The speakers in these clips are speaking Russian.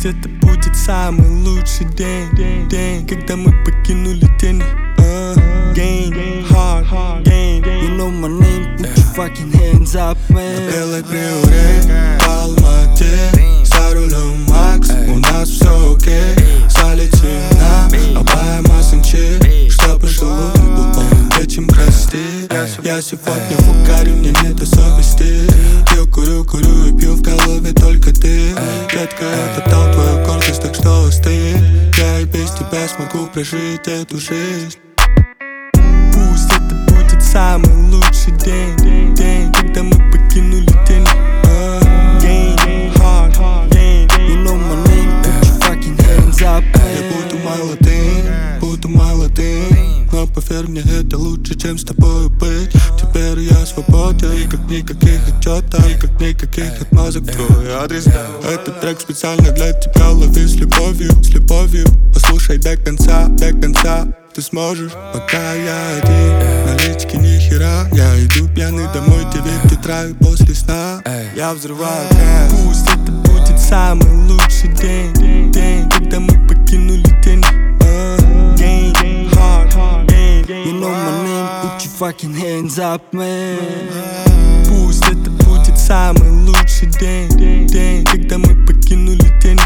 это будет самый лучший день, когда мы покинули тени. Game, hard, game. You know my name, put your fucking hands up, man. На белой приоре, в Алмате, за рулем Макс, у нас все окей. Залетим на Обайма Сенчи, чтобы желудок был полон, чем прости. Я сегодня фукарю, мне нету совести. Пью, курю и пью, в голове только ты. Детка, я топтал твою гордость, так что остынь. Я и без тебя смогу прожить эту жизнь. Пусть это будет самый лучший день, когда мы покинули тени. Game, hard, game. You know my name, put your fucking hands up, man. Я буду молодым, но поверь мне, это лучше, чем с тобой быть. Теперь я свободен, и как никаких отчетов, и как никаких отмазок в твой адрес. Этот трек специально для тебя, лови с любовью. Послушай до конца, ты сможешь, пока я один. Налички ни хера, я иду пьяный домой, 9 утра и после сна я взрываю газ. Пусть это будет самый лучший день, когда мы покинули тени. Game, hard, game. You know my name, put your fucking hands up, man. Pусть это будет самый лучший день, когда мы покинули тени.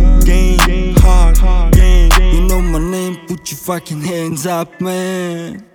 Game, hard, game. You know my name, put your fucking hands up, man.